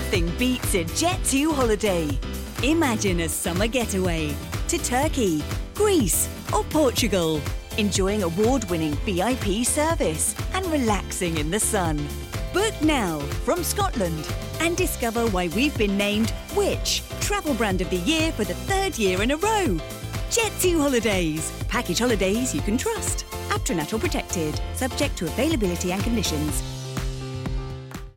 Nothing beats a Jet2 holiday. Imagine a summer getaway to Turkey, Greece or Portugal, enjoying award-winning VIP service and relaxing in the sun. Book now from Scotland and discover why we've been named Which? Travel Brand of the Year for the 3rd year in a row. Jet2 Holidays. Package holidays you can trust. Up to natural protected. Subject to availability and conditions.